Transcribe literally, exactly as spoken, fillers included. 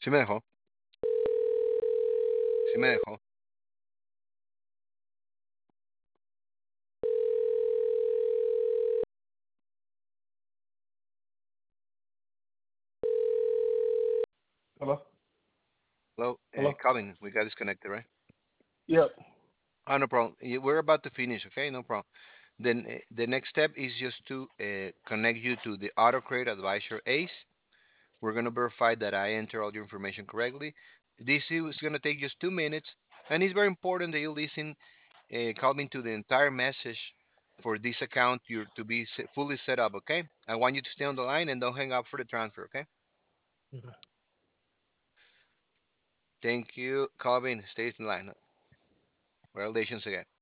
Sí me dejó, sí me dejó. Hello? Hello, uh, Hello? Calvin, we got disconnected, right? Yep. Oh, no problem. Y- We're about to finish, okay? No problem. Then uh, the next step is just to uh, connect you to the AutoCredit Advisor ACE. We're going to verify that I enter all your information correctly. This is going to take just two minutes, and it's very important that you listen, uh, Calvin, to the entire message for this account you're to be se- fully set up, okay? I want you to stay on the line and don't hang up for the transfer, okay? Okay. Thank you, Calvin. Stay in line. Congratulations again.